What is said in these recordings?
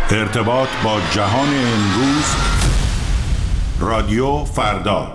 ارتباط با جهان امروز، رادیو فردا.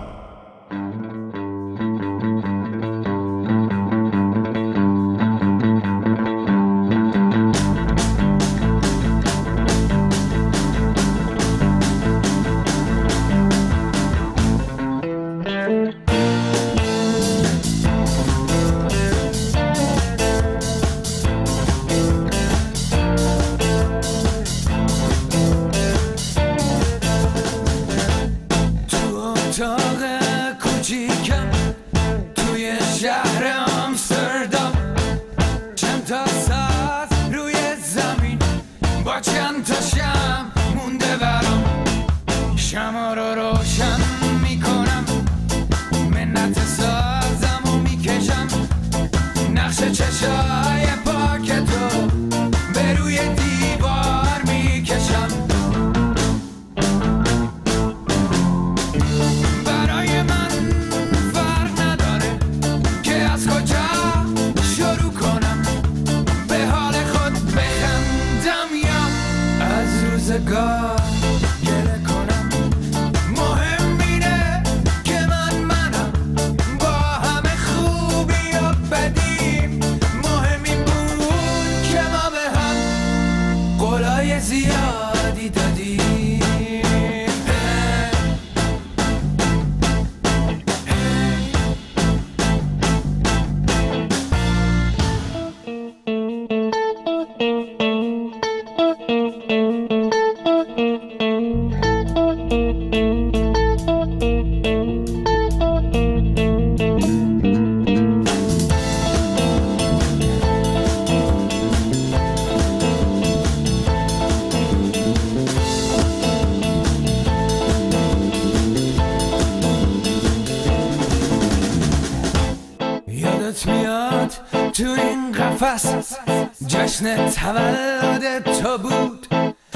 جشن تولد تو بود،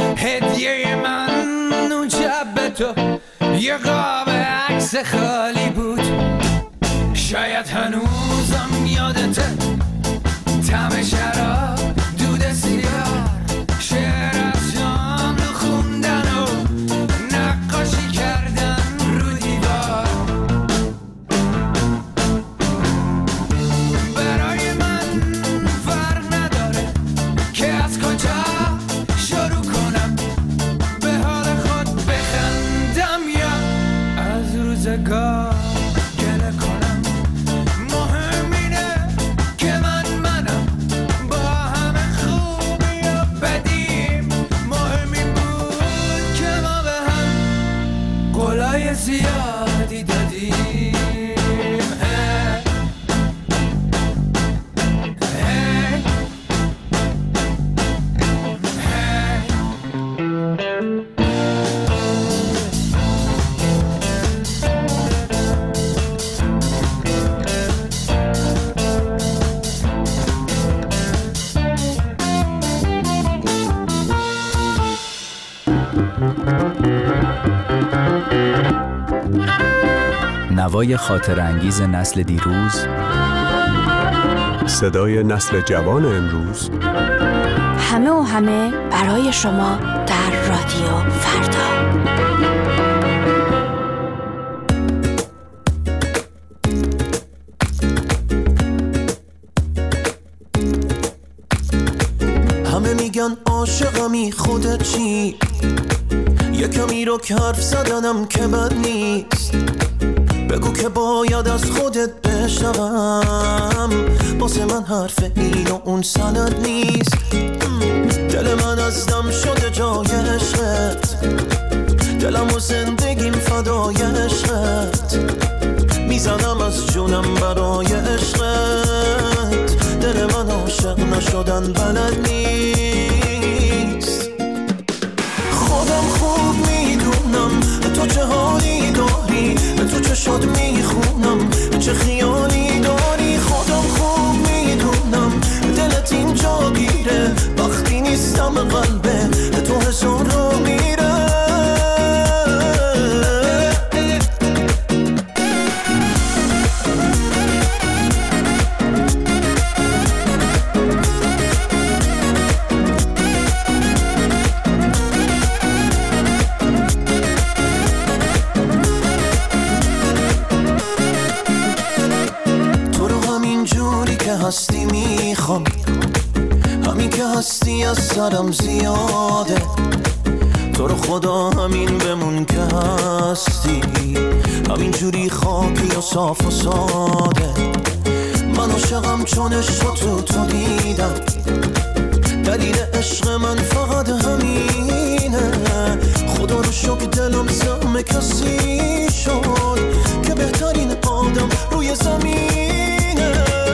هدیه من اون شب به تو یه قاب عکس خالی بود. شاید هنوزم یادته طعم شراب، دود سیگار، شعر از شام رو خوندن و نقاشی کردن رو دیوار. برای من فرق نداره که از کجا شروع کنم، به حال خود بخندم یا از روزگار گله کنم. مهم اینه که منم با همه خوبی و بدیم. مهم این بود که ما به هم قولای زیادی دادیم. نوای خاطر انگیز نسل دیروز، صدای نسل جوان امروز، همه و همه برای شما در رادیو فردا. همه میگن عاشقمی، خودت چی؟ یه کمی رو که حرف زدنم که بد نیست. بگو که باید از خودت بشنوم، واسه من حرف این و اون سند نیست. دل من از دم شده جای عشقت، دلم و زندگیم فدای عشقت. میزنم از جونم برای عشقت، دل من عاشق نشدن بلد نیست. خودم خوب میدونم تو چه حالی داری، تو چه شاد میخونم، چه خیالی داری. خودم خوب میدونم دلت اینجا گیره، وقتی نیستم قلبه تو هزار رو میره. هستی از سرم زیاده، تو رو خدا همین بمون که هستی، همین جوری خاکی و صاف و ساده. من عاشقم چون عشق تو دیدم، دلیل عشق من فقط همینه. خدا رو شکر دلم زم کسی شد که بهترین آدم روی زمینه.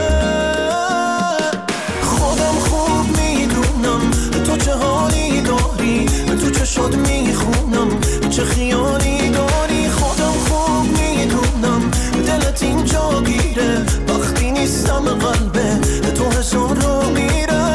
خودم خوب میدونم تو چه حالی داری، تو چشات میخونم چه خیالی داری. خودم خوب میدونم دلت اینجا گیره، وقتی نیستم قلبه تو هزار رو میره.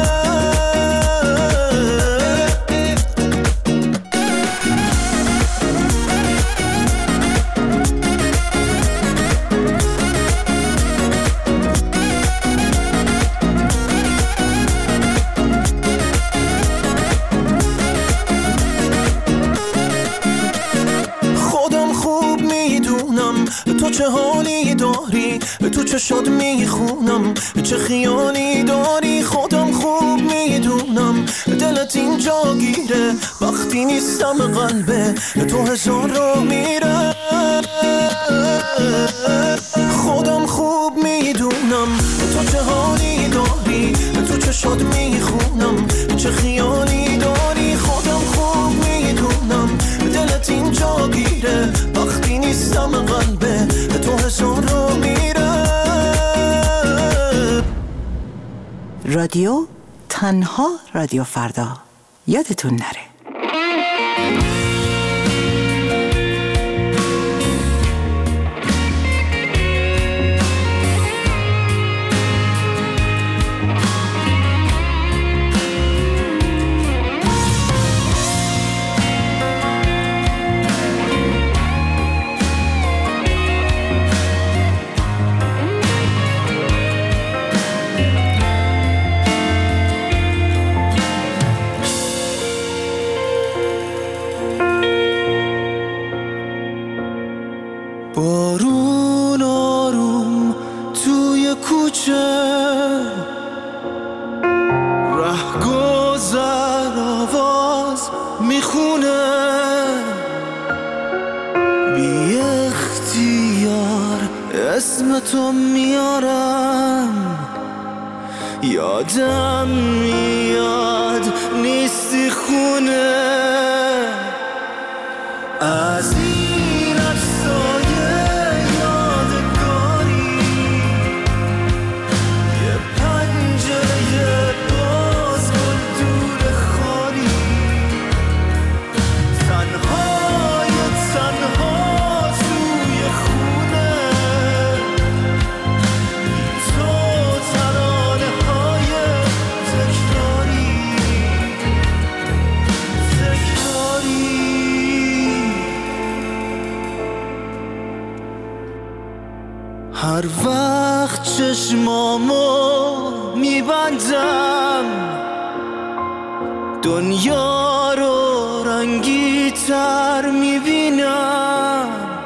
تو چه حالی داری، تو چشات میخونم چه خیالی داری. خودم خوب میدونم دلت اینجا گیره، وقتی نیستم قلبه تو هزار رو میره. خودم خوب میدونم تو چه حالی داری، تو چشات میخونم چه خیالی داری. خودم خوب میدونم دلت اینجا گیره، وقتی نیستم قلبه تو هزار رو میره. رادیو تنها رادیو فردا، یادتون نره. بارون آروم توی کوچه، رهگذر آواز میخونه، بی اختیار اسم تو میارم، یادم میاد نیستی خونه. از این عکسای یادگاری یه پنجره باز گل دور خالی، تنهای تنها توی خونه، تو ترانه های تکراری. هر وقت چشمامو میبندم، دنیا رو رنگی تر میبینم،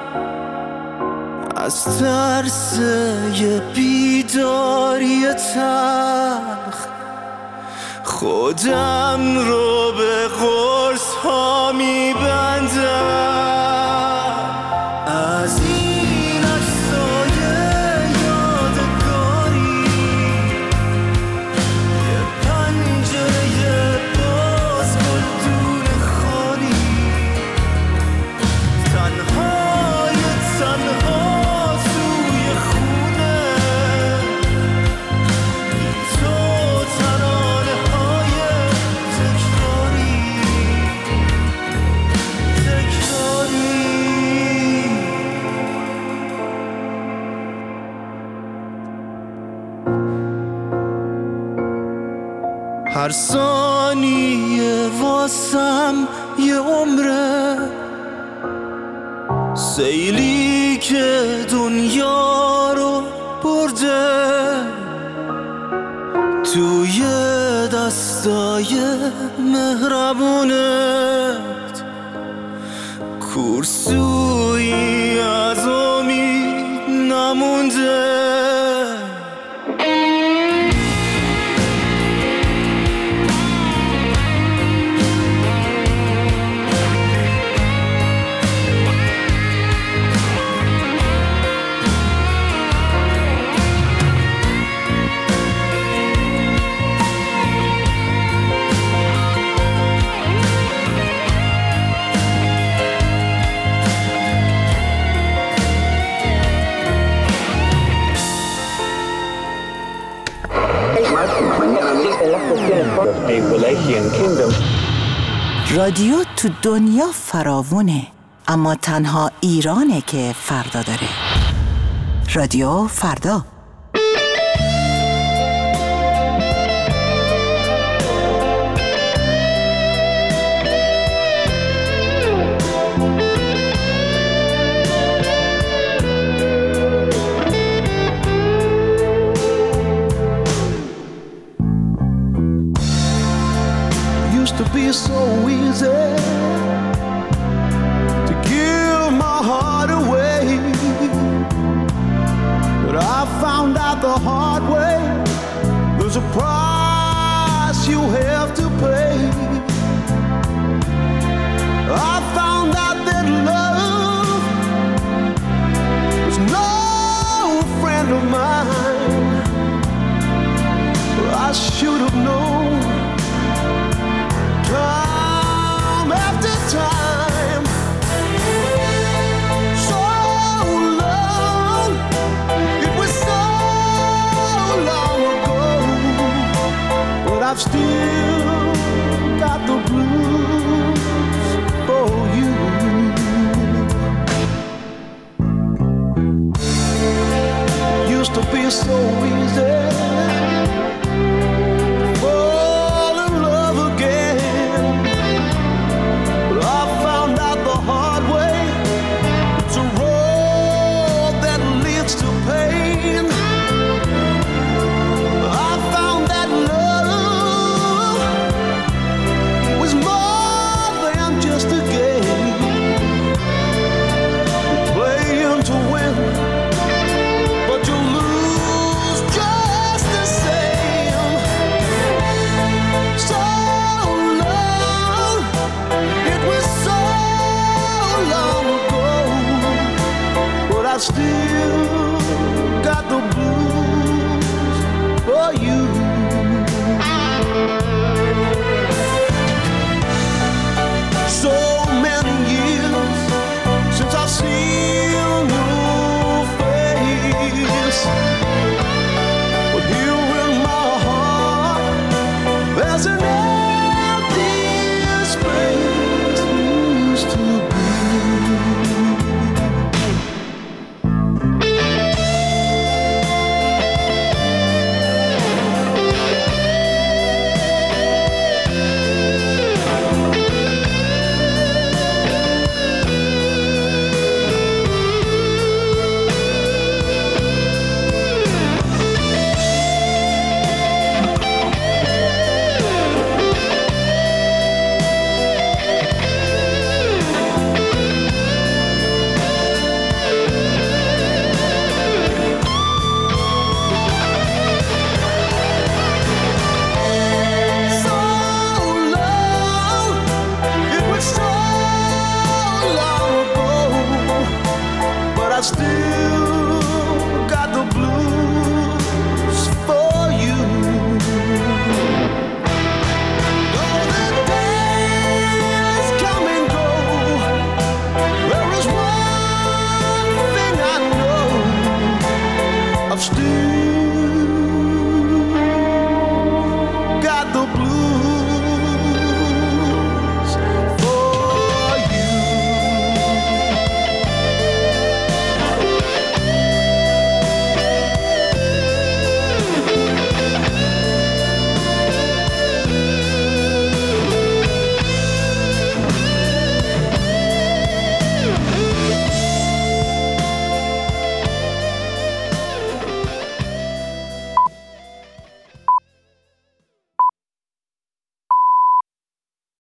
از ترس یه بیداری تلخ خودم رو به قرص ها میبندم. از این عکسای یادگاری یه پنجره باز گل دور خالی، تنهای تنها توی خونه، تو ترانه های تکراری. هر ثانیه واسم یه عمره، سیلی که دنیا رو برده توی دستای مهربونت، کورسویی از امید نمونده. Asian kingdom. رادیو تو دنیا فراوونه، اما تنها ایرانه که فردا داره. رادیو فردا. To be so easy to give my heart away, but I found out the hard way there's a price you have to pay. I found out that love was no friend of mine. I should have known time after time. So long, it was so long ago, but I've still got the blues for you. Used to be so easy I still got the blues for you. So many years since I've seen your face, but here in my heart there's an empty space used to be. Still